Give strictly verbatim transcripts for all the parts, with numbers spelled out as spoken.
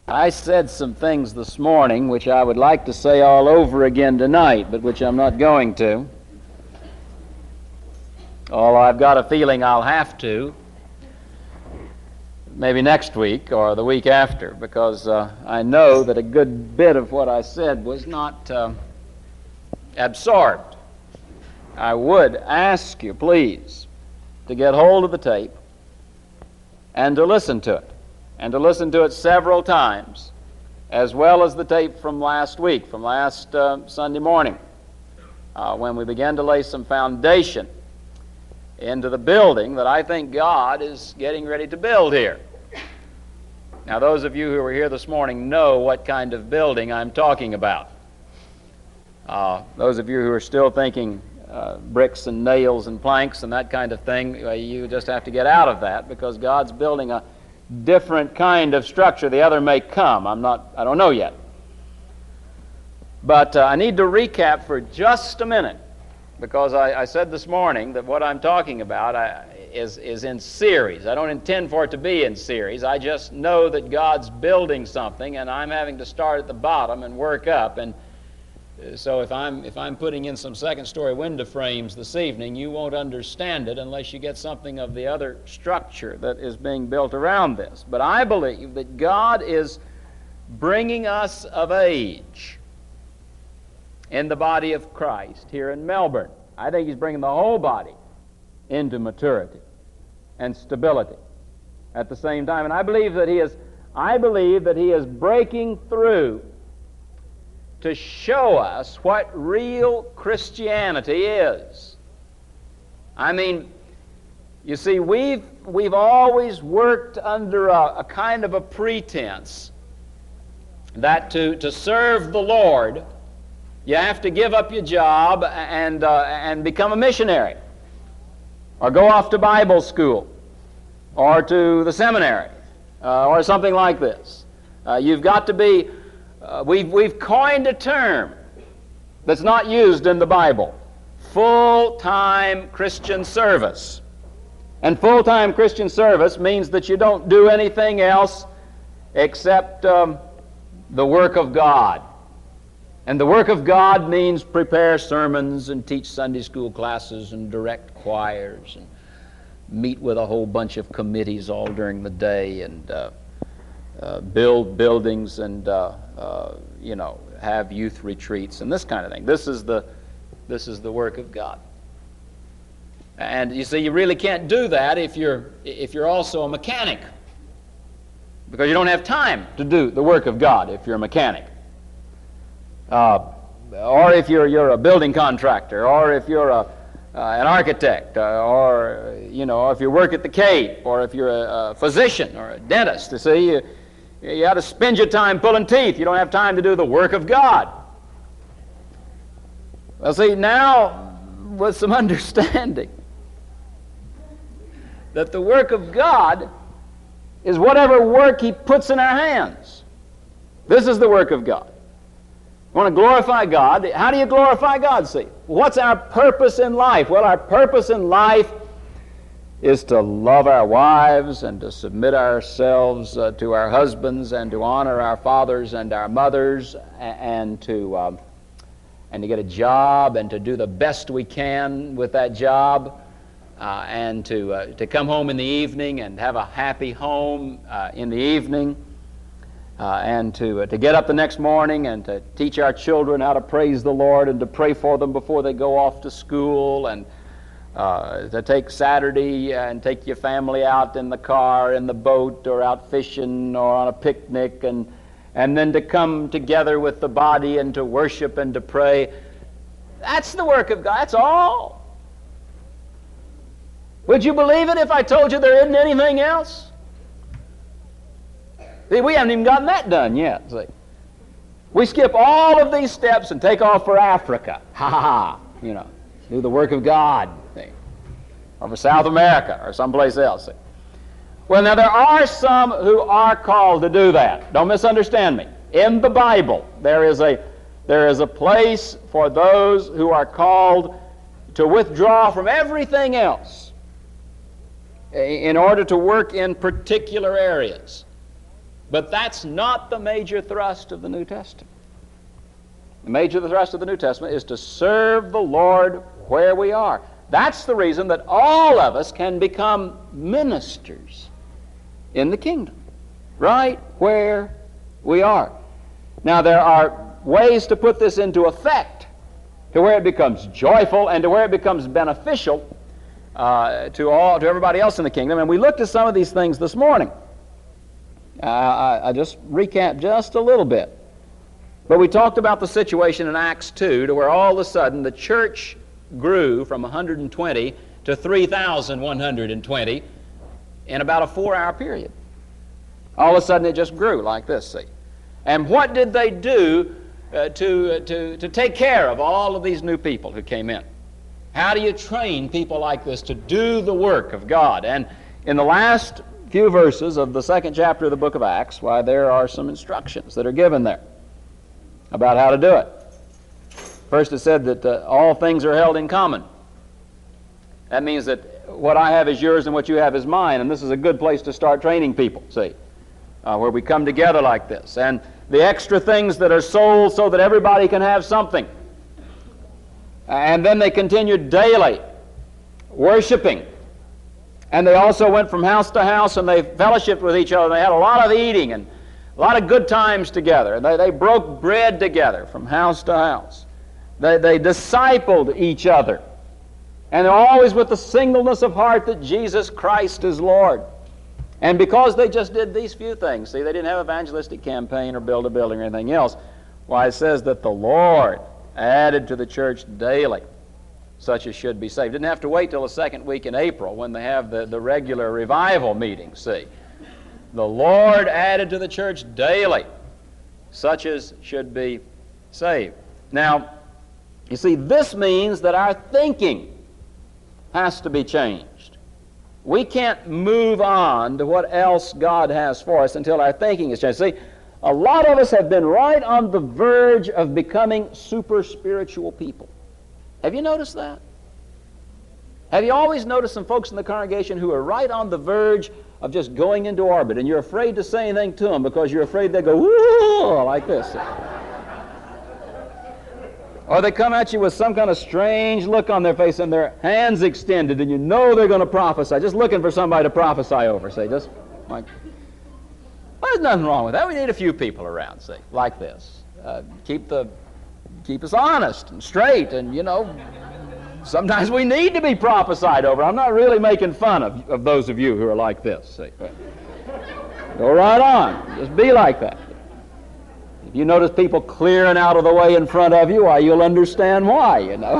I said some things this morning which I would like to say all over again tonight, but which I'm not going to. Although I've got a feeling I'll have to, maybe next week or the week after, because uh, I know that a good bit of what I said was not uh, absorbed. I would ask you, please, to get hold of the tape and to listen to it. And to listen to it several times, as well as the tape from last week, from last uh, Sunday morning, uh, when we began to lay some foundation into the building that I think God is getting ready to build here. Now, those of you who were here this morning know what kind of building I'm talking about. Uh, those of you who are still thinking uh, bricks and nails and planks and that kind of thing, uh, you just have to get out of that, because God's building a different kind of structure. The other may come. I'm not, I don't know yet. But uh, I need to recap for just a minute, because I, I said this morning that what I'm talking about I, is, is in series. I don't intend for it to be in series. I just know that God's building something, and I'm having to start at the bottom and work up. And so if I'm, if I'm putting in some second-story window frames this evening, you won't understand it unless you get something of the other structure that is being built around this. But I believe that God is bringing us of age in the body of Christ here in Melbourne. I think He's bringing the whole body into maturity and stability at the same time. And I believe that He is, I believe that He is breaking through to show us what real Christianity is. I mean, you see, we've, we've always worked under a, a kind of a pretense that to, to serve the Lord, you have to give up your job and, uh, and become a missionary, or go off to Bible school, or to the seminary, uh, or something like this. Uh, you've got to be Uh, we've, we've coined a term that's not used in the Bible: full-time Christian service. And full-time Christian service means that you don't do anything else except um, the work of God. And the work of God means prepare sermons and teach Sunday school classes and direct choirs and meet with a whole bunch of committees all during the day and uh, uh, build buildings and uh, Uh, you know, have youth retreats and this kind of thing. This is the, this is the work of God. And you see, you really can't do that if you're, if you're also a mechanic, because you don't have time to do the work of God if you're a mechanic. Uh, or if you're, you're a building contractor, or if you're a, uh, an architect, uh, or, you know, or if you work at the Cape, or if you're a, a physician or a dentist. You see, you, You ought to spend your time pulling teeth. You don't have time to do the work of God. Well, see, now, with some understanding that the work of God is whatever work He puts in our hands. This is the work of God. You want to glorify God? How do you glorify God, see? What's our purpose in life? Well, our purpose in life is to love our wives and to submit ourselves uh, to our husbands and to honor our fathers and our mothers and, and to um, and to get a job and to do the best we can with that job uh, and to uh, to come home in the evening and have a happy home uh, in the evening uh, and to uh, to get up the next morning and to teach our children how to praise the Lord and to pray for them before they go off to school, and Uh, to take Saturday and take your family out in the car, in the boat, or out fishing, or on a picnic, and and then to come together with the body and to worship and to pray. That's the work of God. That's all. Would you believe it if I told you there isn't anything else? See, we haven't even gotten that done yet. See? We skip all of these steps and take off for Africa. Ha ha ha. You know, do the work of God. See? Or for South America or someplace else. See? Well, now there are some who are called to do that. Don't misunderstand me. In the Bible, there is a there is a place for those who are called to withdraw from everything else in order to work in particular areas. But that's not the major thrust of the New Testament. The major thrust of the New Testament is to serve the Lord where we are. That's the reason that all of us can become ministers in the kingdom, right where we are. Now, there are ways to put this into effect, to where it becomes joyful and to where it becomes beneficial uh, to all, to everybody else in the kingdom. And we looked at some of these things this morning. Uh, I, I just recap just a little bit. But we talked about the situation in Acts two, to where all of a sudden the church grew from one hundred twenty to three thousand one hundred twenty in about a four-hour period. All of a sudden it just grew like this, see. And what did they do uh, to, uh, to, to take care of all of these new people who came in? How do you train people like this to do the work of God? And in the last few verses of the second chapter of the book of Acts, why, there are some instructions that are given there about how to do it. First, it said that uh, all things are held in common. That means that what I have is yours and what you have is mine, and this is a good place to start training people, see, uh, where we come together like this. And the extra things that are sold so that everybody can have something. And then they continued daily worshiping. And they also went from house to house and they fellowshiped with each other. They had a lot of eating and a lot of good times together. And they, they broke bread together from house to house. They, they discipled each other. And they're always with the singleness of heart that Jesus Christ is Lord. And because they just did these few things, see, they didn't have evangelistic campaign or build a building or anything else, why, it says that the Lord added to the church daily such as should be saved. Didn't have to wait till the second week in April when they have the, the regular revival meetings, see. The Lord added to the church daily such as should be saved. Now, you see, this means that our thinking has to be changed. We can't move on to what else God has for us until our thinking is changed. See, a lot of us have been right on the verge of becoming super spiritual people. Have you noticed that? Have you always noticed some folks in the congregation who are right on the verge of just going into orbit, and you're afraid to say anything to them because you're afraid they'll go, woo, like this? Or they come at you with some kind of strange look on their face and their hands extended, and you know they're going to prophesy, just looking for somebody to prophesy over, say, just like, well, there's nothing wrong with that. We need a few people around, see, like this. Uh, keep the, keep us honest and straight, and, you know, sometimes we need to be prophesied over. I'm not really making fun of, of those of you who are like this, see. Go right on. Just be like that. If you notice people clearing out of the way in front of you, why, you'll understand why, you know.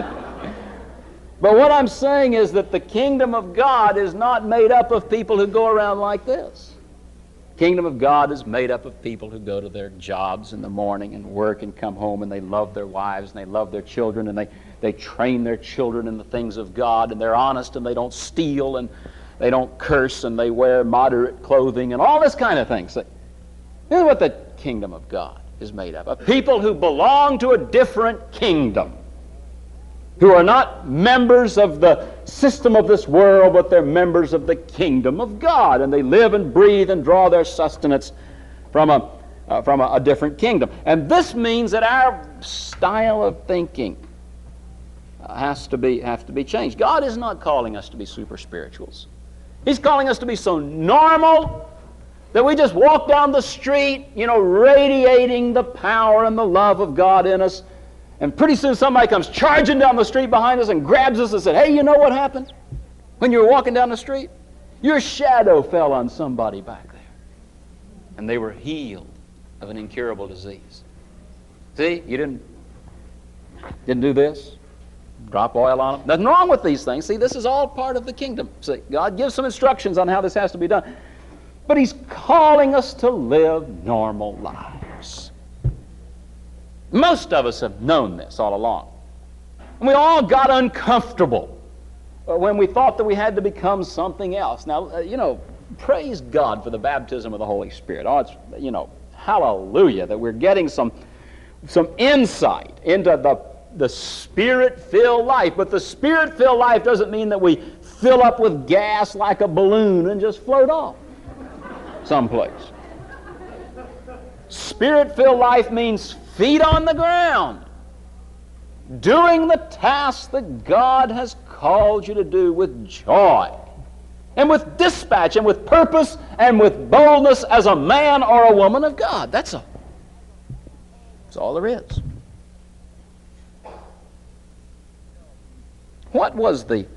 But what I'm saying is that the kingdom of God is not made up of people who go around like this. The kingdom of God is made up of people who go to their jobs in the morning and work and come home, and they love their wives and they love their children, and they, they train their children in the things of God, and they're honest and they don't steal and they don't curse and they wear moderate clothing and all this kind of thing. So, this is what the kingdom of God is made up of. People who belong to a different kingdom, who are not members of the system of this world, but they're members of the kingdom of God, and they live and breathe and draw their sustenance from a, uh, from a, a different kingdom. And this means that our style of thinking has to be, have to be changed. God is not calling us to be super spirituals. He's calling us to be so normal that we just walk down the street, you know, radiating the power and the love of God in us. And pretty soon somebody comes charging down the street behind us and grabs us and said, hey, you know what happened when you were walking down the street? Your shadow fell on somebody back there, and they were healed of an incurable disease. See, you didn't, didn't do this, drop oil on them. Nothing wrong with these things. See, this is all part of the kingdom. See, God gives some instructions on how this has to be done. But He's calling us to live normal lives. Most of us have known this all along. And we all got uncomfortable when we thought that we had to become something else. Now, uh, you know, praise God for the baptism of the Holy Spirit. Oh, it's, you know, hallelujah, that we're getting some, some insight into the, the Spirit-filled life. But the Spirit-filled life doesn't mean that we fill up with gas like a balloon and just float off someplace. Spirit-filled life means feet on the ground, doing the task that God has called you to do with joy and with dispatch and with purpose and with boldness as a man or a woman of God. That's all. That's all there is. What was the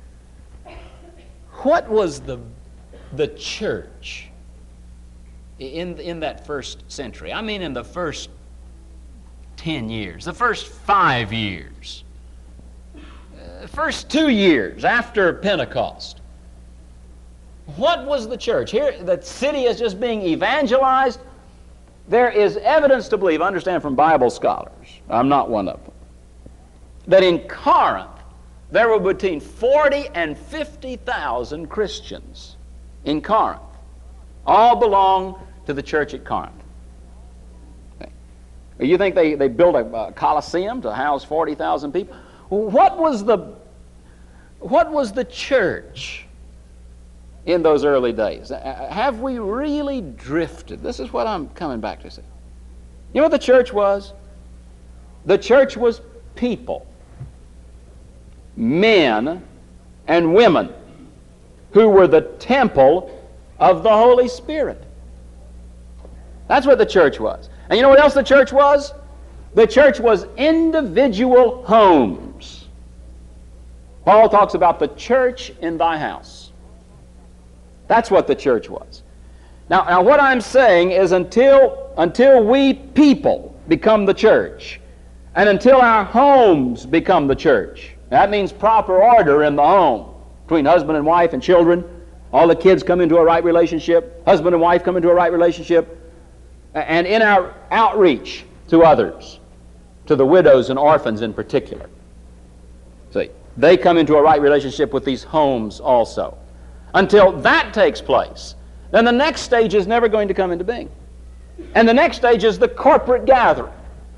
what was the the church in in that first century? I mean, in the first ten years, the first five years, the first two years after Pentecost. What was the church? Here, the city is just being evangelized. There is evidence to believe, understand from Bible scholars, I'm not one of them, that in Corinth there were between forty and fifty thousand Christians in Corinth. All belong to the church at Corinth. Okay. You think they, they built a, a Colosseum to house forty thousand people? What was the, what was the church in those early days? Have we really drifted? This is what I'm coming back to say. You know what the church was? The church was people, men and women who were the temple of the Holy Spirit. That's what the church was. And you know what else the church was? The church was individual homes. Paul talks about the church in thy house. That's what the church was. Now, now what I'm saying is until, until we people become the church, and until our homes become the church, that means proper order in the home between husband and wife and children. All the kids come into a right relationship. Husband and wife come into a right relationship. And in our outreach to others, to the widows and orphans in particular, see, they come into a right relationship with these homes also. Until that takes place, then the next stage is never going to come into being. And the next stage is the corporate gathering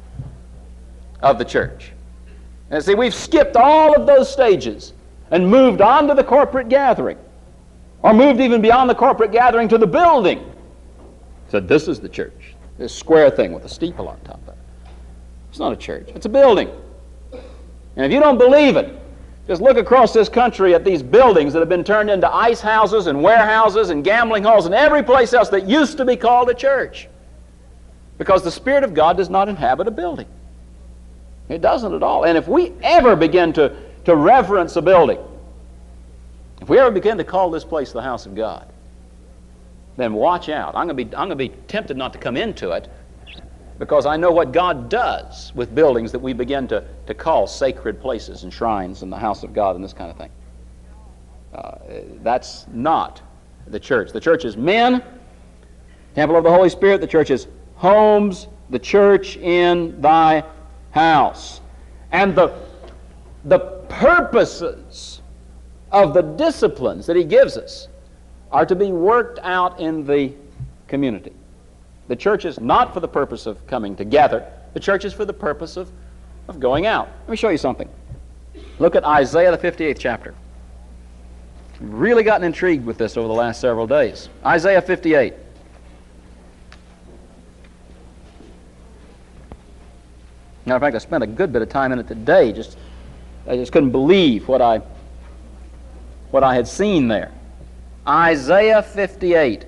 of the church. And see, we've skipped all of those stages and moved on to the corporate gathering, or moved even beyond the corporate gathering to the building. So this is the church, this square thing with a steeple on top of it. It's not a church, it's a building. And if you don't believe it, just look across this country at these buildings that have been turned into ice houses and warehouses and gambling halls and every place else that used to be called a church. Because the Spirit of God does not inhabit a building. It doesn't at all. And if we ever begin to, to reverence a building, if we ever begin to call this place the house of God, then watch out. I'm going to be, I'm going to be tempted not to come into it, because I know what God does with buildings that we begin to, to call sacred places and shrines and the house of God and this kind of thing. Uh, that's not the church. The church is men, temple of the Holy Spirit. The church is homes, the church in thy house. And the, the purposes of the disciplines that he gives us are to be worked out in the community. The church is not for the purpose of coming together. The church is for the purpose of, of going out. Let me show you something. Look at Isaiah, the fifty-eighth chapter. I've really gotten intrigued with this over the last several days. Isaiah fifty-eight. Matter of fact, I spent a good bit of time in it today. Just, I just couldn't believe what I, what I had seen there. Isaiah fifty-eight.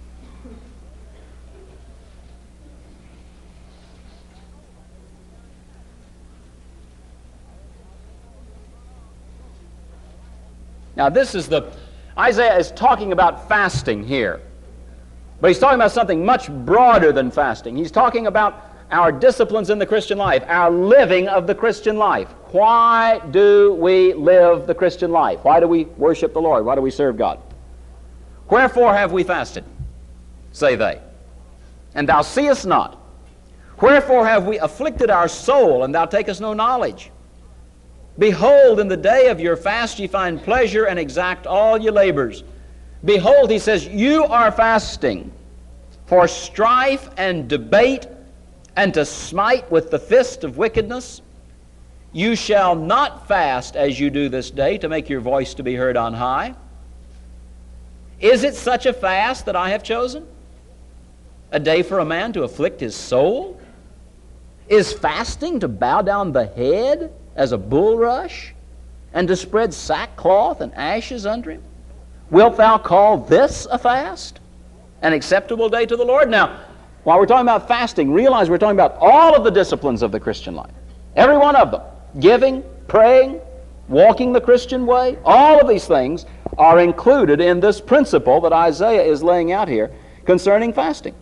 Now this is the, Isaiah is talking about fasting here. But he's talking about something much broader than fasting. He's talking about our disciplines in the Christian life, our living of the Christian life. Why do we live the Christian life? Why do we worship the Lord? Why do we serve God? Wherefore have we fasted, say they, and thou seest not? Wherefore have we afflicted our soul, and thou takest no knowledge? Behold, in the day of your fast ye find pleasure, and exact all your labors. Behold, he says, you are fasting for strife and debate, and to smite with the fist of wickedness. You shall not fast as you do this day, to make your voice to be heard on high. Is it such a fast that I have chosen? a day for a man to afflict his soul? Is fasting to bow down the head as a bulrush, and to spread sackcloth and ashes under him? Wilt thou call this a fast, an acceptable day to the Lord? Now, while we're talking about fasting, realize we're talking about all of the disciplines of the Christian life. Every one of them. Giving, praying, walking the Christian way. All of these things are included in this principle that Isaiah is laying out here concerning fasting.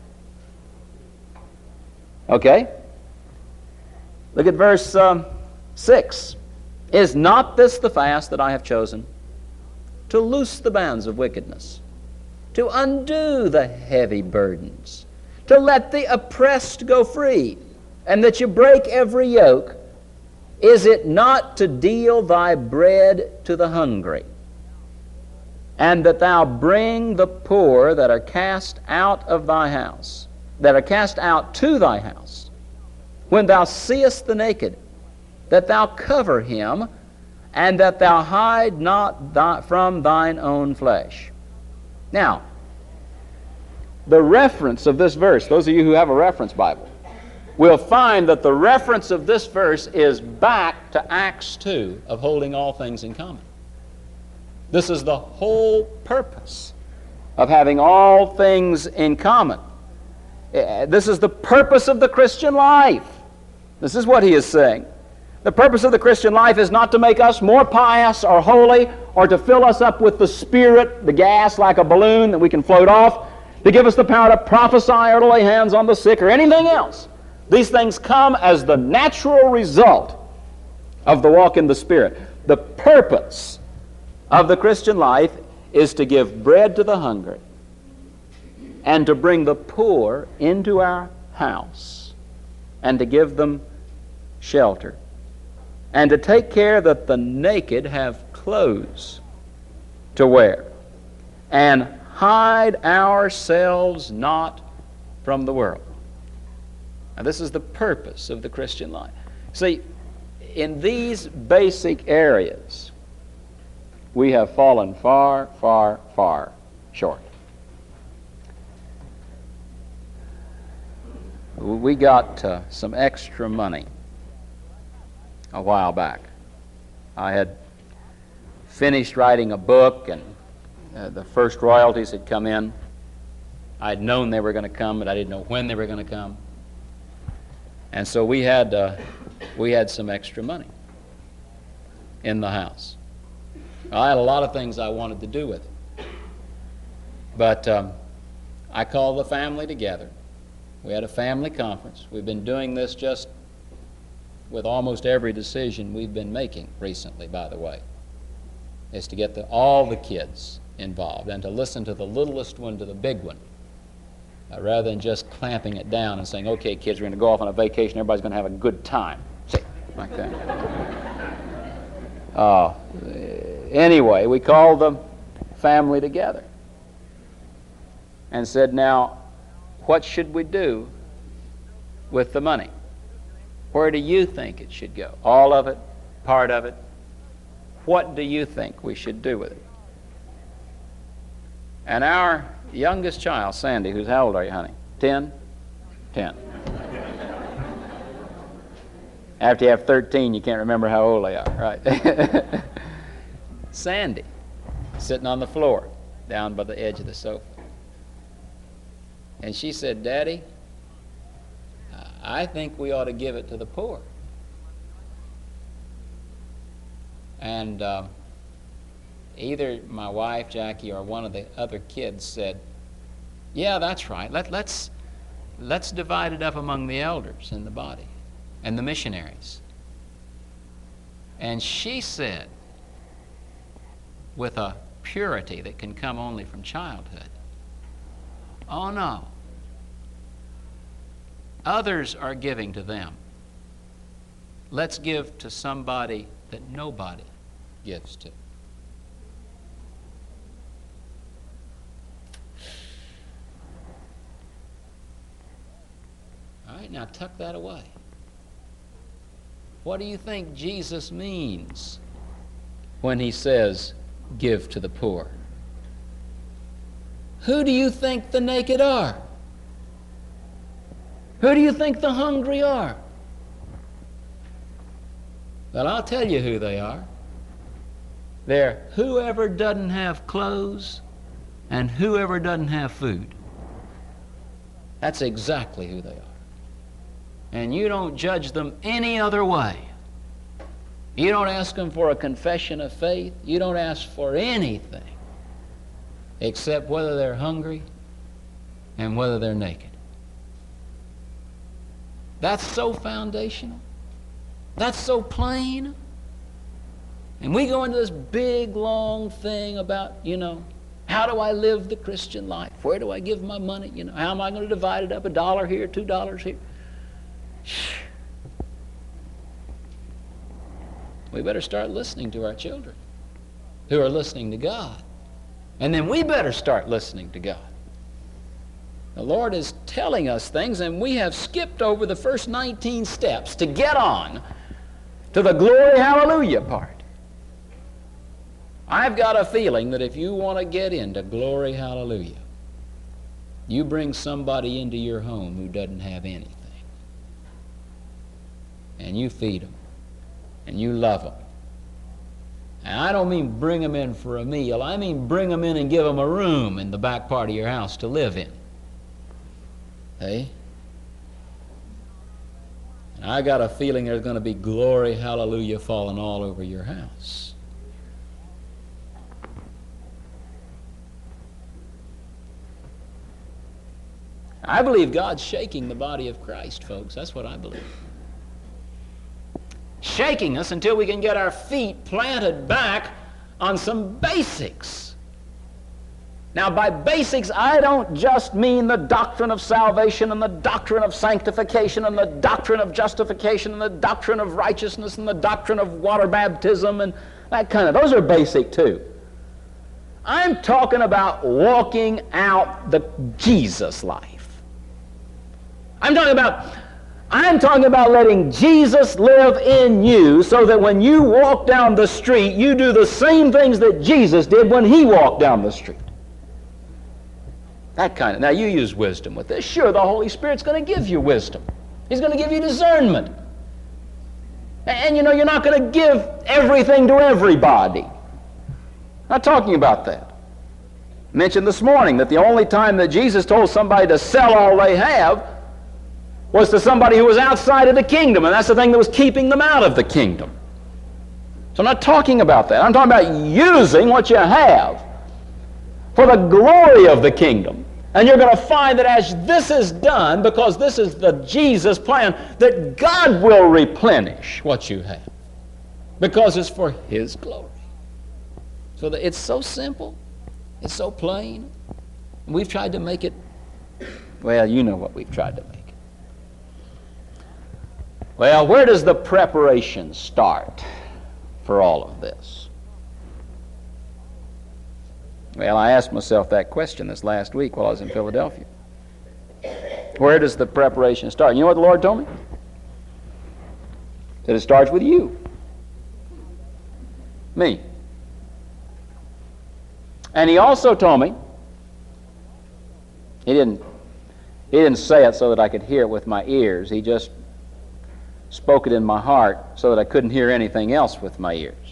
Okay? Look at verse um, six. Is not this the fast that I have chosen? To loose the bands of wickedness, to undo the heavy burdens, to let the oppressed go free, and that you break every yoke. Is it not to deal thy bread to the hungry, and that thou bring the poor that are cast out of thy house, that are cast out to thy house? When thou seest the naked, that thou cover him, and that thou hide not thy, from thine own flesh. Now, the reference of this verse, those of you who have a reference Bible, will find that the reference of this verse is back to Acts two of holding all things in common. This is the whole purpose of having all things in common. This is the purpose of the Christian life. This is what he is saying. The purpose of the Christian life is not to make us more pious or holy, or to fill us up with the Spirit, the gas like a balloon that we can float off, to give us the power to prophesy or to lay hands on the sick or anything else. These things come as the natural result of the walk in the Spirit. The purpose of the Christian life is to give bread to the hungry and to bring the poor into our house and to give them shelter, and to take care that the naked have clothes to wear, and hide ourselves not from the world. Now, this is the purpose of the Christian life. See, in these basic areas, we have fallen far, far, far short. We got uh, some extra money a while back. I had finished writing a book, and uh, the first royalties had come in. I had known they were going to come, but I didn't know when they were going to come. And so we had uh, we had some extra money in the house. I had a lot of things I wanted to do with it, but um, I called the family together. We had a family conference. We've been doing this just with almost every decision we've been making recently, by the way, is to get the, all the kids involved and to listen to the littlest one to the big one, uh, rather than just clamping it down and saying, okay, kids, we're going to go off on a vacation, everybody's going to have a good time. See, like that. uh, anyway, we called the family together and said, now, what should we do with the money? Where do you think it should go? All of it? Part of it? What do you think we should do with it? And our youngest child, Sandy, who's how old are you, honey? Ten? Ten. After you have thirteen, you can't remember how old they are, right? Sandy, sitting on the floor, down by the edge of the sofa. And she said, Daddy, I think we ought to give it to the poor. And uh, either my wife, Jackie, or one of the other kids said, yeah, that's right. Let, let's, let's divide it up among the elders in the body and the missionaries. And she said, with a purity that can come only from childhood, oh no, others are giving to them. Let's give to somebody that nobody gives to. All right, now tuck that away. What do you think Jesus means when he says, give to the poor? Who do you think the naked are? Who do you think the hungry are? Well, I'll tell you who they are. They're whoever doesn't have clothes and whoever doesn't have food. That's exactly who they are. And you don't judge them any other way. You don't ask them for a confession of faith. You don't ask for anything except whether they're hungry and whether they're naked. That's so foundational. That's so plain. And we go into this big, long thing about, you know, how do I live the Christian life? Where do I give my money? You know, how am I going to divide it up? A dollar here, two dollars here. We better start listening to our children who are listening to God. And then we better start listening to God. The Lord is telling us things, and we have skipped over the first nineteen steps to get on to the glory hallelujah part. I've got a feeling that if you want to get into glory hallelujah, you bring somebody into your home who doesn't have anything. And you feed them. And you love them. And I don't mean bring them in for a meal. I mean bring them in and give them a room in the back part of your house to live in. Hey? And I got a feeling there's going to be glory hallelujah falling all over your house. I believe God's shaking the body of Christ, folks. That's what I believe. Shaking us until we can get our feet planted back on some basics. Now, by basics, I don't just mean the doctrine of salvation and the doctrine of sanctification and the doctrine of justification and the doctrine of righteousness and the doctrine of water baptism and that kind of. Those are basic too. I'm talking about walking out the Jesus life. I'm talking about I'm talking about letting Jesus live in you so that when you walk down the street, you do the same things that Jesus did when he walked down the street. That kind of. Now, you use wisdom with this. Sure, the Holy Spirit's going to give you wisdom. He's going to give you discernment. And, and you know, you're not going to give everything to everybody. Not talking about that. I mentioned this morning that the only time that Jesus told somebody to sell all they have was to somebody who was outside of the kingdom, and that's the thing that was keeping them out of the kingdom. So I'm not talking about that. I'm talking about using what you have for the glory of the kingdom. And you're going to find that as this is done, because this is the Jesus plan, that God will replenish what you have, because it's for his glory. So that it's so simple, it's so plain. We've tried to make it, well, you know what we've tried to make. Well, where does the preparation start for all of this? Well, I asked myself that question this last week while I was in Philadelphia. Where does the preparation start? You know what the Lord told me? That it starts with you. Me. And he also told me, he didn't, he didn't say it so that I could hear it with my ears. He just spoke it in my heart so that I couldn't hear anything else with my ears.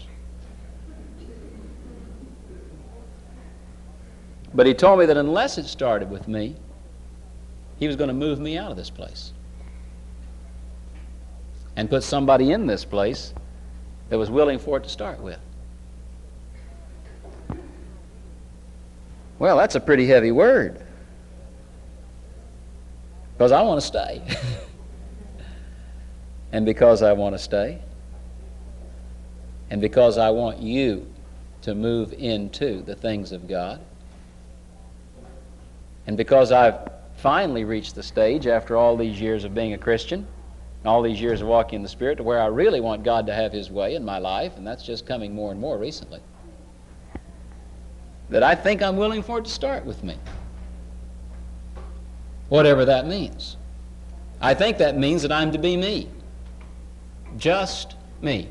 But he told me that unless it started with me, he was going to move me out of this place and put somebody in this place that was willing for it to start with. Well, that's a pretty heavy word, because I want to stay. And because I want to stay, and because I want you to move into the things of God, and because I've finally reached the stage after all these years of being a Christian, and all these years of walking in the Spirit, to where I really want God to have his way in my life, and that's just coming more and more recently, that I think I'm willing for it to start with me. Whatever that means. I think that means that I'm to be me. Just me.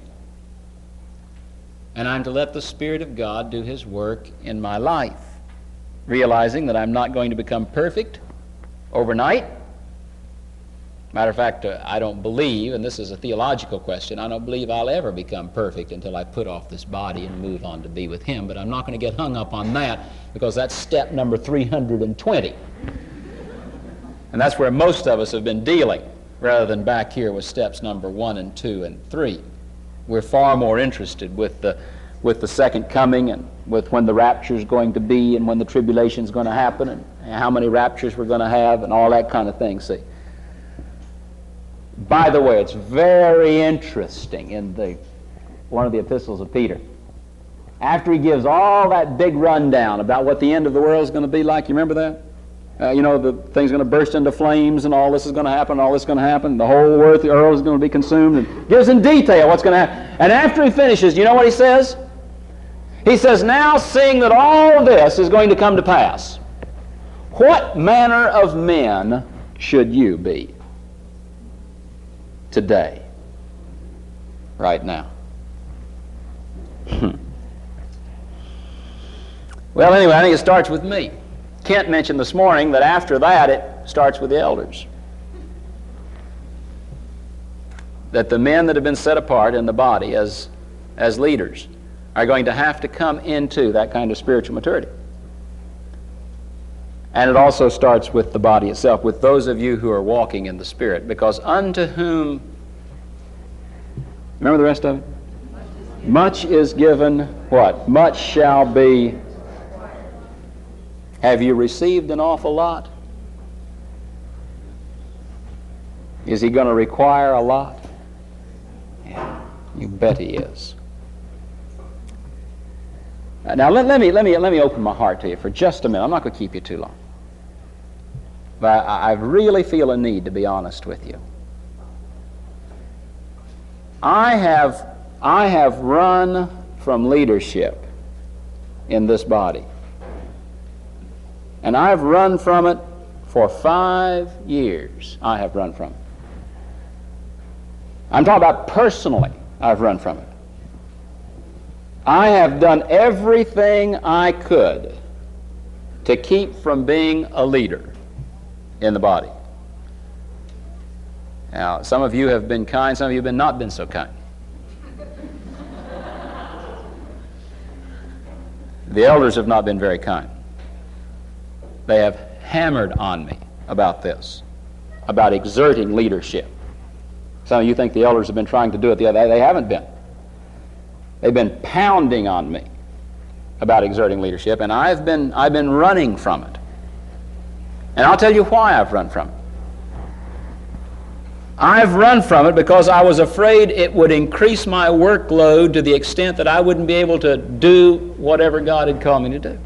And I'm to let the Spirit of God do his work in my life, realizing that I'm not going to become perfect overnight, Matter of fact, uh, I don't believe, and this is a theological question, I don't believe I'll ever become perfect until I put off this body and move on to be with Him. But I'm not going to get hung up on that, because that's step number three hundred twenty. And that's where most of us have been dealing, rather than back here with steps number one and two and three. We're far more interested with the, with the second coming, and with when the rapture is going to be, and when the tribulation is going to happen, and how many raptures we're going to have, and all that kind of thing, see. By the way, it's very interesting in the one of the epistles of Peter. After he gives all that big rundown about what the end of the world is going to be like, you remember that? Uh, you know, the thing's going to burst into flames, and all this is going to happen, all this is going to happen, the whole earth, the earth is going to be consumed, and gives in detail what's going to happen. And after he finishes, you know what he says? He says, now seeing that all this is going to come to pass, what manner of men should you be today, right now? Well, anyway, I think it starts with me. Kent mentioned this morning that after that it starts with the elders. That the men that have been set apart in the body as, as leaders are going to have to come into that kind of spiritual maturity. And it also starts with the body itself, with those of you who are walking in the Spirit, because unto whom, remember the rest of it? Much is given, what? Much shall be. Have you received an awful lot? Is He going to require a lot? Yeah, you bet He is. Now let, let me let me let me open my heart to you for just a minute. I'm not going to keep you too long, but I, I really feel a need to be honest with you. I have I have run from leadership in this body, and I've run from it for five years. I have run from it. I'm talking about personally. I've run from it. I have done everything I could to keep from being a leader in the body. Now, some of you have been kind, some of you have been not been so kind. The elders have not been very kind. They have hammered on me about this, about exerting leadership. Some of you think the elders have been trying to do it the other way. They haven't been. They've been pounding on me about exerting leadership, and I've been, I've been running from it. And I'll tell you why I've run from it. I've run from it because I was afraid it would increase my workload to the extent that I wouldn't be able to do whatever God had called me to do.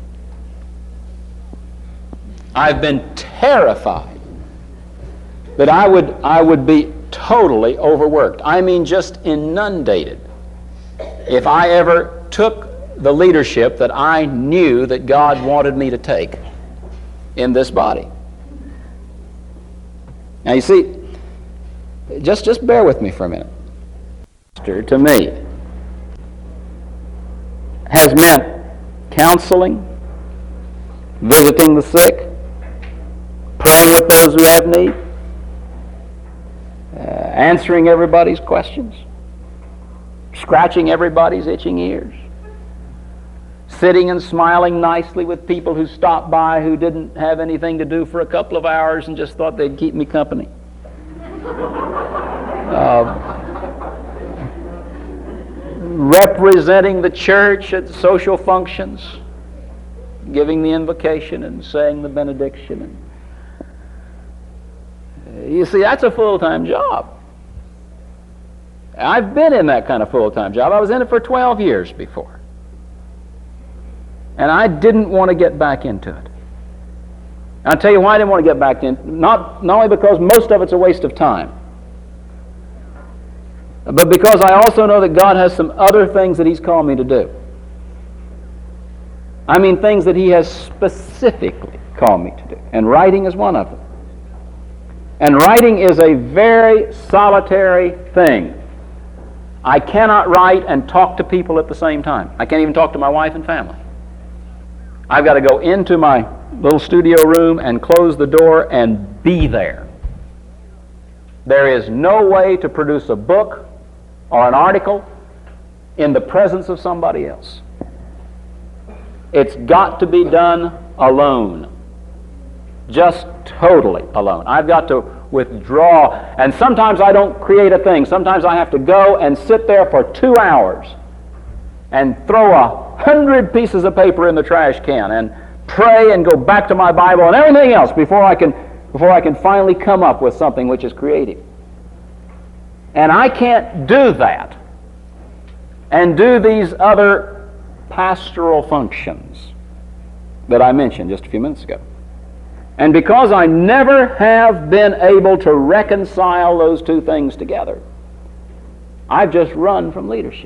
I've been terrified that I would, I would be totally overworked. I mean just inundated. If I ever took the leadership that I knew that God wanted me to take in this body. Now you see, just, just bear with me for a minute. To me has meant counseling, visiting the sick, praying with those who have need, uh, answering everybody's questions, scratching everybody's itching ears, sitting and smiling nicely with people who stopped by who didn't have anything to do for a couple of hours and just thought they'd keep me company. Uh, representing the church at social functions, giving the invocation and saying the benediction. And, you see, that's a full-time job. I've been in that kind of full-time job. I was in it for twelve years before. And I didn't want to get back into it. I'll tell you why I didn't want to get back in. Not, not only because most of it's a waste of time, but because I also know that God has some other things that He's called me to do. I mean things that He has specifically called me to do. And writing is one of them. And writing is a very solitary thing. I cannot write and talk to people at the same time. I can't even talk to my wife and family. I've got to go into my little studio room and close the door and be there. There is no way to produce a book or an article in the presence of somebody else. It's got to be done alone. Just totally alone. I've got to withdraw, and sometimes I don't create a thing. Sometimes I have to go and sit there for two hours and throw a hundred pieces of paper in the trash can and pray and go back to my Bible and everything else before I can before I can finally come up with something which is creative. And I can't do that and do these other pastoral functions that I mentioned just a few minutes ago. And because I never have been able to reconcile those two things together, I've just run from leadership.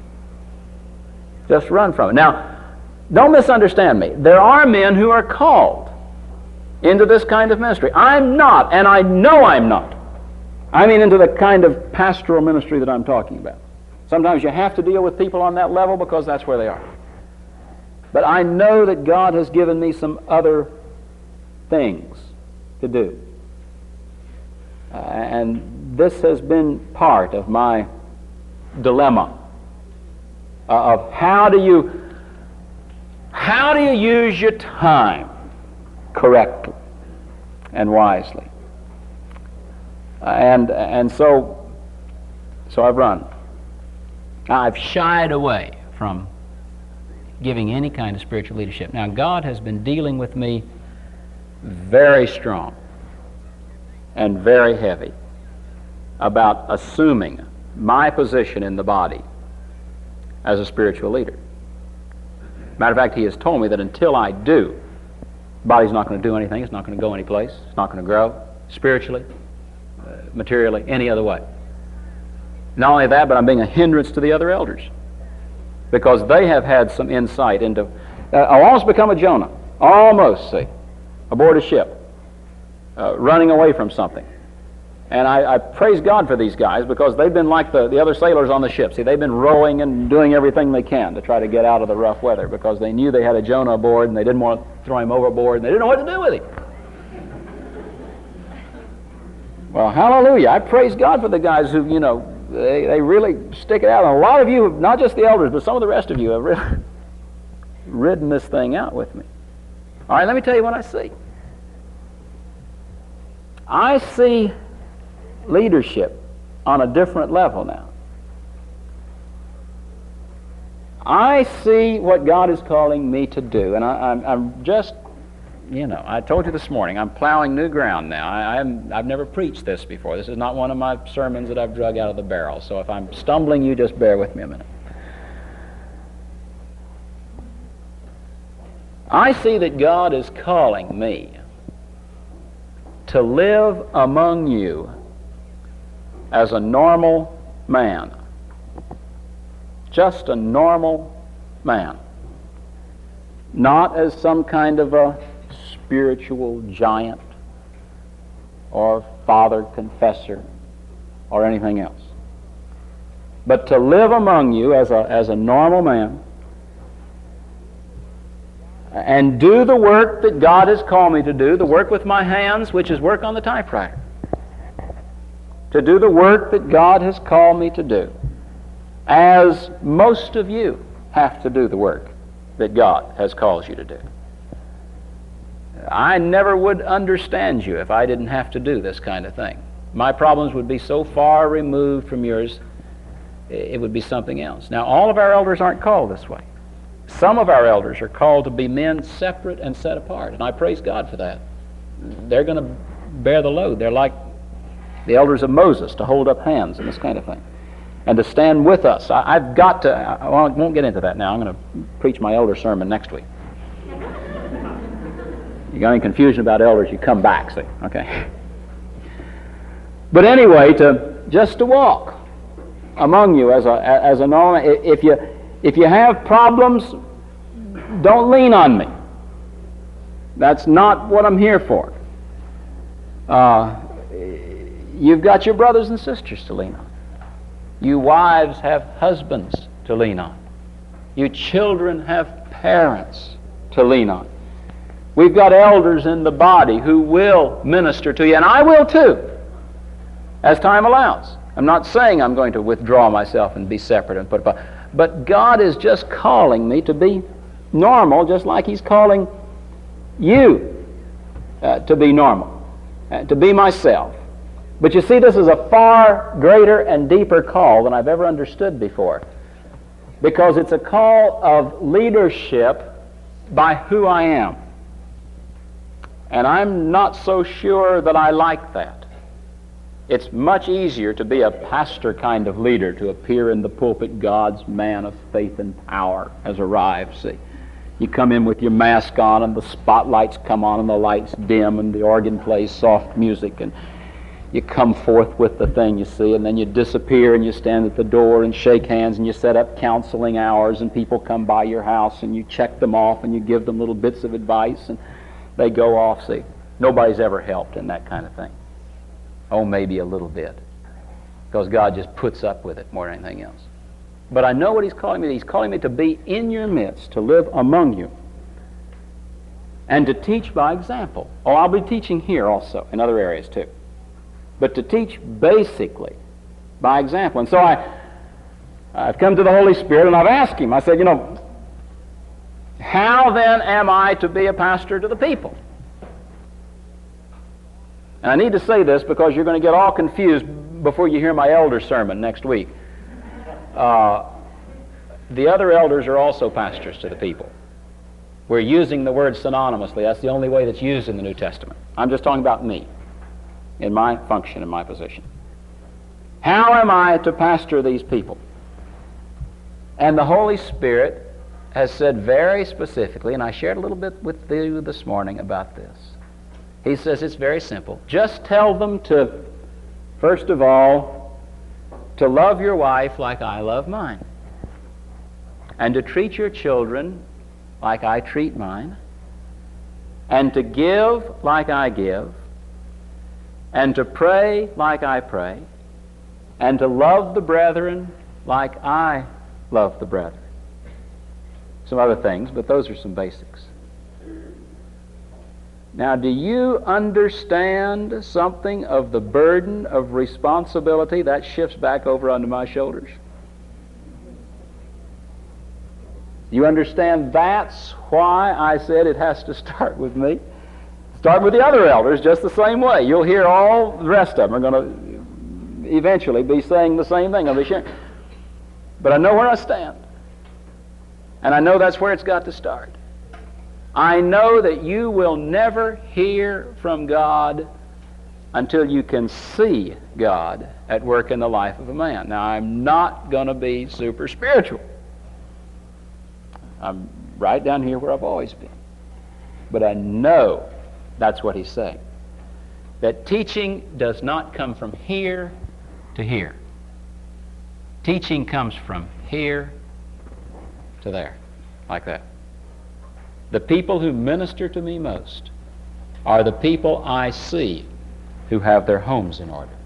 Just run from it. Now, don't misunderstand me. There are men who are called into this kind of ministry. I'm not, and I know I'm not. I mean into the kind of pastoral ministry that I'm talking about. Sometimes you have to deal with people on that level because that's where they are. But I know that God has given me some other things to do. Uh, and this has been part of my dilemma uh, of how do you how do you use your time correctly and wisely. Uh, and and so so I've run. I've shied away from giving any kind of spiritual leadership. Now, God has been dealing with me very strong and very heavy about assuming my position in the body as a spiritual leader. Matter of fact, He has told me that until I do, the body's not going to do anything, it's not going to go anyplace, it's not going to grow spiritually, uh, materially, any other way. Not only that, but I'm being a hindrance to the other elders because they have had some insight into... Uh, I'll almost become a Jonah. Almost, see. Aboard a ship, uh, running away from something. And I, I praise God for these guys because they've been like the, the other sailors on the ship. See, they've been rowing and doing everything they can to try to get out of the rough weather because they knew they had a Jonah aboard and they didn't want to throw him overboard and they didn't know what to do with him. Well, hallelujah. I praise God for the guys who, you know, they, they really stick it out. And a lot of you, not just the elders, but some of the rest of you have really ridden this thing out with me. All right, let me tell you what I see. I see leadership on a different level now. I see what God is calling me to do, and I, I'm, I'm just, you know, I told you this morning, I'm plowing new ground now. I, I'm, I've never preached this before. This is not one of my sermons that I've drug out of the barrel, so if I'm stumbling, you just bear with me a minute. I see that God is calling me to live among you as a normal man. Just a normal man. Not as some kind of a spiritual giant or father confessor or anything else. But to live among you as a, as a normal man and do the work that God has called me to do, the work with my hands, which is work on the typewriter. To do the work that God has called me to do, as most of you have to do the work that God has called you to do. I never would understand you if I didn't have to do this kind of thing. My problems would be so far removed from yours, it would be something else. Now, all of our elders aren't called this way. Some of our elders are called to be men separate and set apart, and I praise God for that. They're going to bear the load. They're like the elders of Moses, to hold up hands and this kind of thing, and to stand with us. I, I've got to, I, I won't get into that now. I'm going to preach my elder sermon next week. You got any confusion about elders, you come back, see, okay? But anyway, to just to walk among you as a as a normal. If you if you have problems, don't lean on me. That's not what I'm here for. Uh, you've got your brothers and sisters to lean on. You wives have husbands to lean on. You children have parents to lean on. We've got elders in the body who will minister to you, and I will too. as time allows. I'm not saying I'm going to withdraw myself and be separate and put apart. But God is just calling me to be normal, just like He's calling you uh, to be normal, uh, to be myself. But you see, this is a far greater and deeper call than I've ever understood before, because it's a call of leadership by who I am. And I'm not so sure that I like that. It's much easier to be a pastor kind of leader, to appear in the pulpit, God's man of faith and power has arrived, see. You come in with your mask on, and the spotlights come on, and the lights dim, and the organ plays soft music, and you come forth with the thing, you see, and then you disappear, and you stand at the door and shake hands, and you set up counseling hours, and people come by your house, and you check them off, and you give them little bits of advice, and they go off, see. Nobody's ever helped in that kind of thing. Oh, maybe a little bit, because God just puts up with it more than anything else. But I know what He's calling me. He's calling me to be in your midst, to live among you, and to teach by example. Oh, I'll be teaching here also, in other areas too. But to teach basically by example. And so I, I've come to the Holy Spirit, and I've asked Him, I said, you know, how then am I to be a pastor to the people? And I need to say this because you're going to get all confused before you hear my elder sermon next week. Uh, the other elders are also pastors to the people. We're using the word synonymously. That's the only way that's used in the New Testament. I'm just talking about me, in my function, in my position. How am I to pastor these people? And the Holy Spirit has said very specifically, and I shared a little bit with you this morning about this. He says it's very simple. Just tell them to, first of all, to love your wife like I love mine, and to treat your children like I treat mine, and to give like I give, and to pray like I pray, and to love the brethren like I love the brethren. Some other things, but those are some basics. Now, do you understand something of the burden of responsibility that shifts back over onto my shoulders? You understand that's why I said it has to start with me? Start with the other elders just the same way. You'll hear all the rest of them are going to eventually be saying the same thing. I'll be sharing. But I know where I stand. And I know that's where it's got to start. I know that you will never hear from God until you can see God at work in the life of a man. Now, I'm not going to be super spiritual. I'm right down here where I've always been. But I know that's what he's saying. That teaching does not come from here to here. Teaching comes from here to there, like that. The people who minister to me most are the people I see who have their homes in order.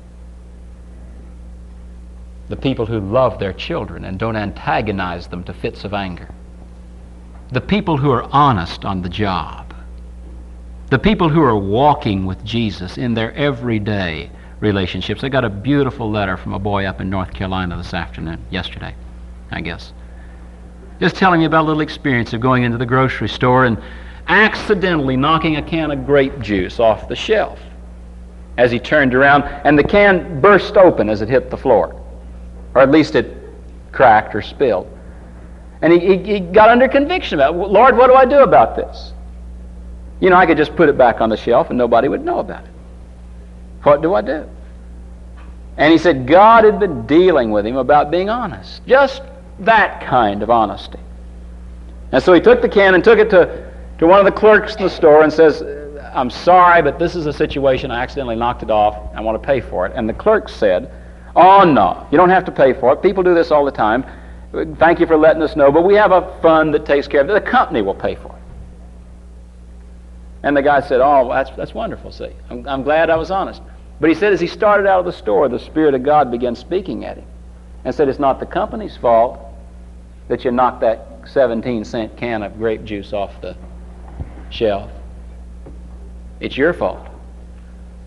The people who love their children and don't antagonize them to fits of anger. The people who are honest on the job. The people who are walking with Jesus in their everyday relationships. I got a beautiful letter from a boy up in North Carolina this afternoon, yesterday, I guess. Just telling me about a little experience of going into the grocery store and accidentally knocking a can of grape juice off the shelf as he turned around, and the can burst open as it hit the floor. Or at least it cracked or spilled. And he, he, he got under conviction about it. Lord, what do I do about this? You know, I could just put it back on the shelf and nobody would know about it. What do I do? And he said God had been dealing with him about being honest. Just that kind of honesty. And so he took the can and took it to, to one of the clerks in the store and says, I'm sorry, but this is a situation. I accidentally knocked it off. I want to pay for it. And the clerk said, oh, no, you don't have to pay for it. People do this all the time. Thank you for letting us know, but we have a fund that takes care of it. The company will pay for it. And the guy said, oh, that's, that's wonderful, see. I'm, I'm glad I was honest. But he said as he started out of the store, the Spirit of God began speaking at him and said, it's not the company's fault that you knocked that seventeen cent can of grape juice off the shelf. It's your fault.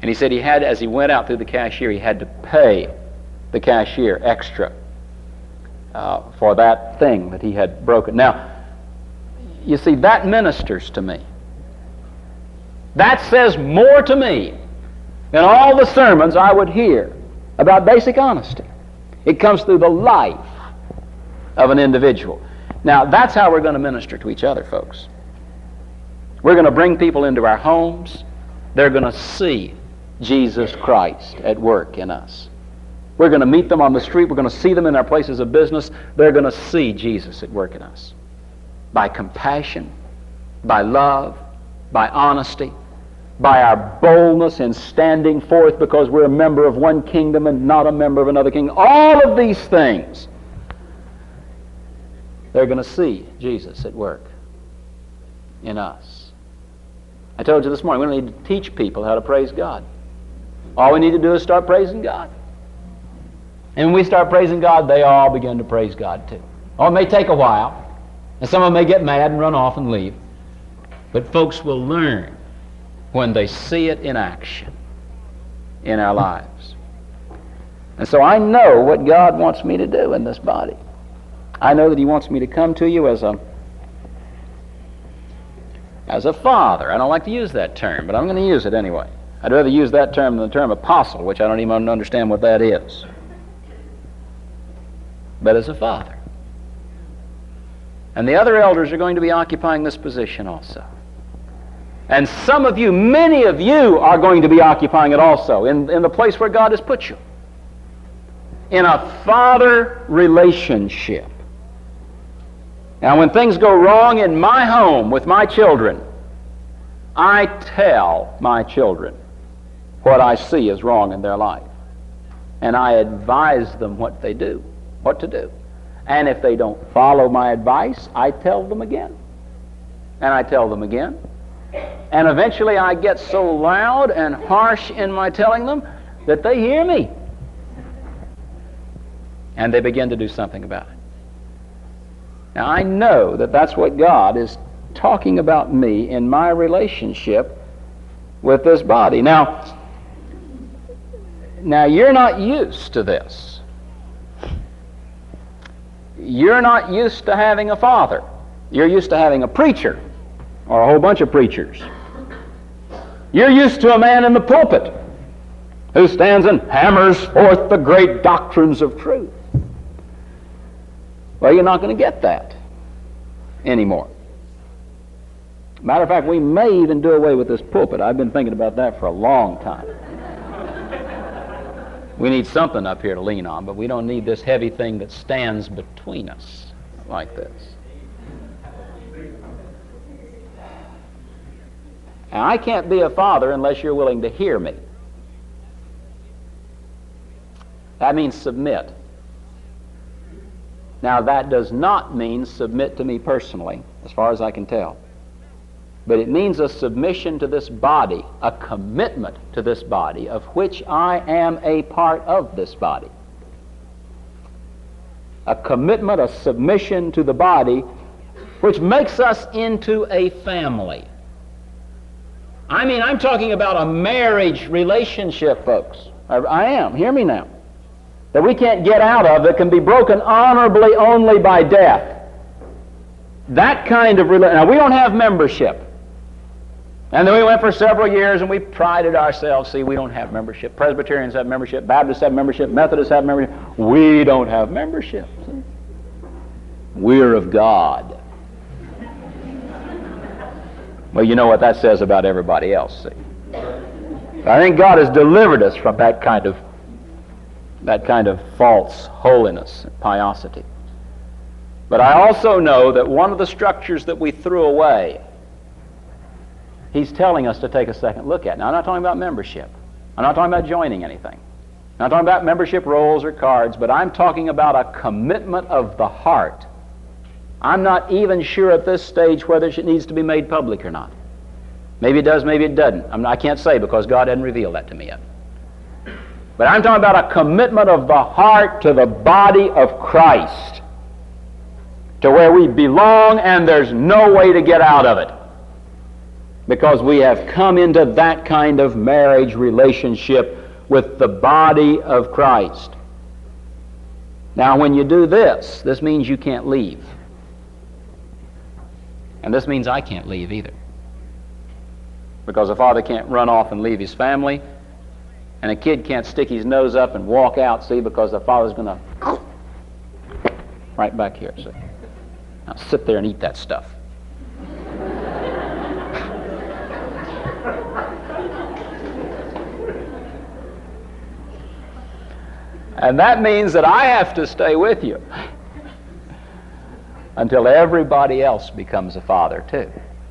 And he said he had, as he went out through the cashier, he had to pay the cashier extra uh, for that thing that he had broken. Now, you see, that ministers to me. That says more to me than all the sermons I would hear about basic honesty. It comes through the life of an individual. Now, that's how we're going to minister to each other, folks. We're going to bring people into our homes. They're going to see Jesus Christ at work in us. We're going to meet them on the street. We're going to see them in our places of business. They're going to see Jesus at work in us. By compassion, by love, by honesty, by our boldness in standing forth because we're a member of one kingdom and not a member of another kingdom. All of these things, they're going to see Jesus at work in us. I told you this morning, we don't need to teach people how to praise God. All we need to do is start praising God. And when we start praising God, they all begin to praise God too. Oh, it may take a while, and some of them may get mad and run off and leave. But folks will learn when they see it in action in our lives. And so I know what God wants me to do in this body. I know that He wants me to come to you as a as a father. I don't like to use that term, but I'm going to use it anyway. I'd rather use that term than the term apostle, which I don't even understand what that is. But as a father. And the other elders are going to be occupying this position also. And some of you, many of you, are going to be occupying it also in, in the place where God has put you. In a father relationship. Now, when things go wrong in my home with my children, I tell my children what I see is wrong in their life. And I advise them what they do, what to do. And if they don't follow my advice, I tell them again. And I tell them again. And eventually I get so loud and harsh in my telling them that they hear me. And they begin to do something about it. Now, I know that that's what God is talking about me in my relationship with this body. Now, now you're not used to this. You're not used to having a father. You're used to having a preacher or a whole bunch of preachers. You're used to a man in the pulpit who stands and hammers forth the great doctrines of truth. Well, you're not going to get that anymore. Matter of fact, we may even do away with this pulpit. I've been thinking about that for a long time. We need something up here to lean on, but we don't need this heavy thing that stands between us like this. Now, I can't be a father unless you're willing to hear me. That means submit. Now, that does not mean submit to me personally, as far as I can tell. But it means a submission to this body, a commitment to this body, of which I am a part of this body. A commitment, a submission to the body, which makes us into a family. I mean, I'm talking about a marriage relationship, folks. I, I am. Hear me now. That we can't get out of, that can be broken honorably only by death. That kind of relationship. Now, we don't have membership. And then we went for several years and we prided ourselves. See, we don't have membership. Presbyterians have membership. Baptists have membership. Methodists have membership. We don't have membership. See? We're of God. Well, you know what that says about everybody else, see. I think God has delivered us from that kind of that kind of false holiness and piosity. But I also know that one of the structures that we threw away, He's telling us to take a second look at. Now, I'm not talking about membership. I'm not talking about joining anything. I'm not talking about membership rolls or cards, but I'm talking about a commitment of the heart. I'm not even sure at this stage whether it needs to be made public or not. Maybe it does, maybe it doesn't. I'm not, I can't say because God hasn't revealed that to me yet. But I'm talking about a commitment of the heart to the body of Christ, to where we belong and there's no way to get out of it. because we have come into that kind of marriage relationship with the body of Christ. Now, when you do this, this means you can't leave. And this means I can't leave either. Because a father can't run off and leave his family, and a kid can't stick his nose up and walk out, see, because the father's going to... right back here, see. Now sit there and eat that stuff. And that means that I have to stay with you until everybody else becomes a father too.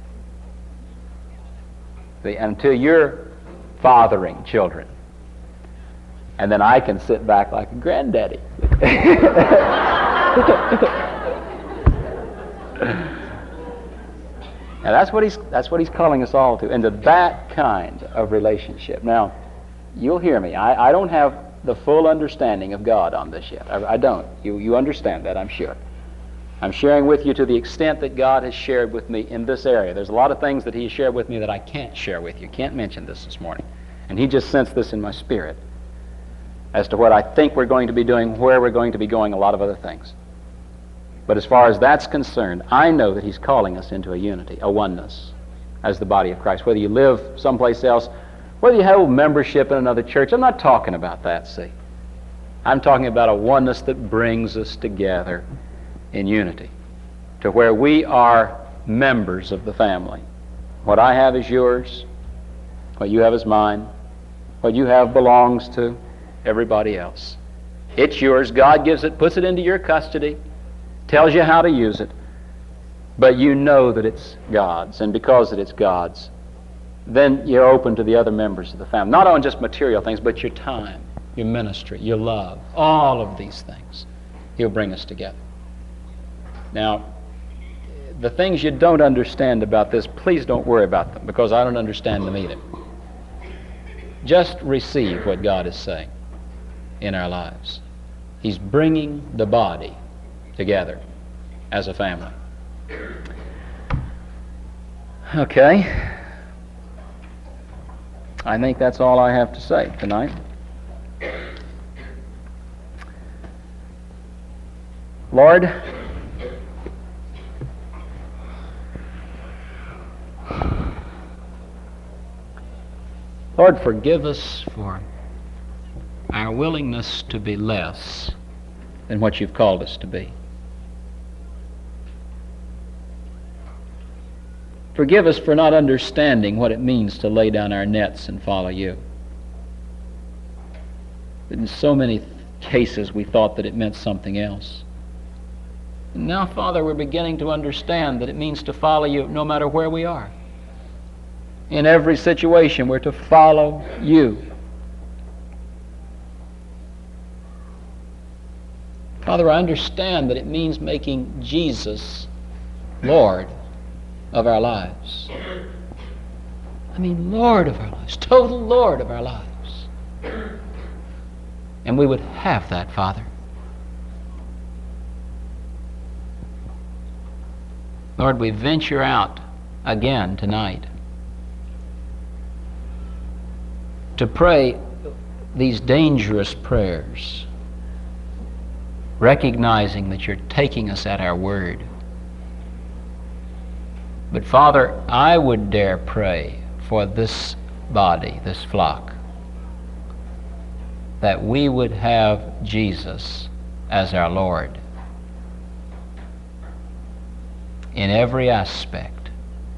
See, until you're fathering children. And then I can sit back like a granddaddy. Now that's what he's that's what he's calling us all to, into that kind of relationship. Now, you'll hear me. I, I don't have the full understanding of God on this yet. I, I don't. You you understand that, I'm sure. I'm sharing with you to the extent that God has shared with me in this area. There's a lot of things that He has shared with me that I can't share with you. Can't mention this this morning. And He just sensed this in my spirit as to what I think we're going to be doing, where we're going to be going, a lot of other things. But as far as that's concerned, I know that He's calling us into a unity, a oneness, as the body of Christ. Whether you live someplace else, whether you have membership in another church, I'm not talking about that, see. I'm talking about a oneness that brings us together in unity, to where we are members of the family. What I have is yours. What you have is mine. What you have belongs to everybody else. It's yours. God gives it, puts it into your custody, tells you how to use it, but you know that it's God's, and because that it's God's, then you're open to the other members of the family. Not on just material things, but your time, your ministry, your love, all of these things. He'll bring us together. Now, the things you don't understand about this, please don't worry about them, because I don't understand them either. Just receive what God is saying in our lives. He's bringing the body together as a family. Okay. I think that's all I have to say tonight. Lord, Lord, forgive us for our willingness to be less than what You've called us to be. Forgive us for not understanding what it means to lay down our nets and follow You. In so many cases we thought that it meant something else. And now, Father, we're beginning to understand that it means to follow You no matter where we are. In every situation, we're to follow You. Father, I understand that it means making Jesus Lord of our lives. I mean, Lord of our lives, total Lord of our lives. And we would have that, Father. Lord, we venture out again tonight to pray these dangerous prayers, recognizing that You're taking us at our word. But Father, I would dare pray for this body, this flock, that we would have Jesus as our Lord in every aspect,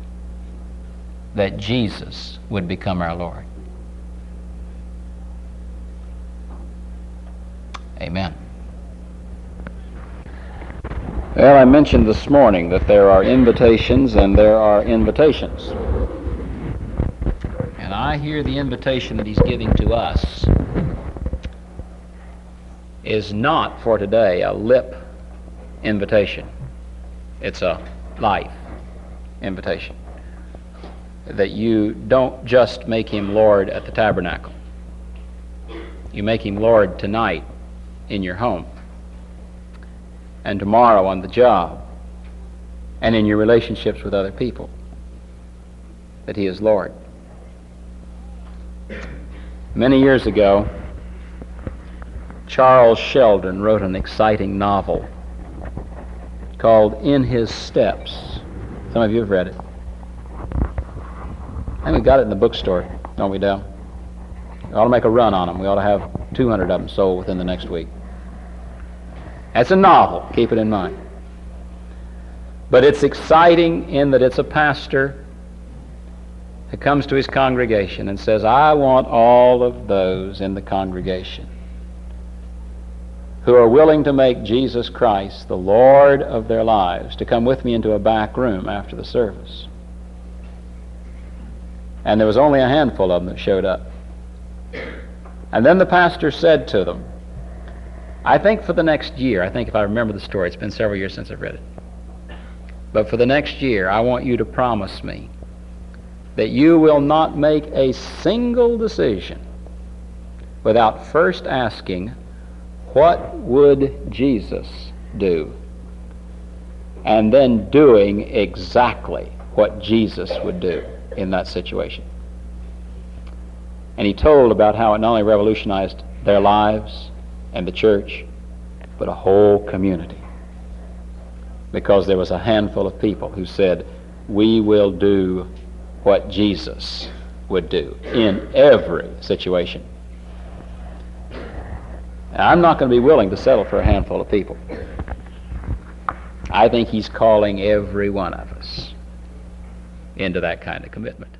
that Jesus would become our Lord. Amen. Well, I mentioned this morning that there are invitations and there are invitations. And I hear the invitation that He's giving to us is not for today a lip invitation. It's a life invitation. That you don't just make Him Lord at the tabernacle. You make Him Lord tonight in your home, and tomorrow on the job, and in your relationships with other people. that He is Lord. Many years ago, Charles Sheldon wrote an exciting novel called In His Steps. Some of you have read it. And we got it in the bookstore, don't we, Del? We ought to make a run on them. We ought to have two hundred of them sold within the next week. That's a novel, keep it in mind. But it's exciting in that it's a pastor who comes to his congregation and says, I want all of those in the congregation who are willing to make Jesus Christ the Lord of their lives to come with me into a back room after the service. And there was only a handful of them that showed up. And then the pastor said to them, I think for the next year, I think if I remember the story, it's been several years since I've read it, but for the next year, I want you to promise me that you will not make a single decision without first asking, what would Jesus do? And then doing exactly what Jesus would do in that situation. And he told about how it not only revolutionized their lives and the church, but a whole community. Because there was a handful of people who said, we will do what Jesus would do in every situation. And I'm not going to be willing to settle for a handful of people. I think He's calling every one of us into that kind of commitment.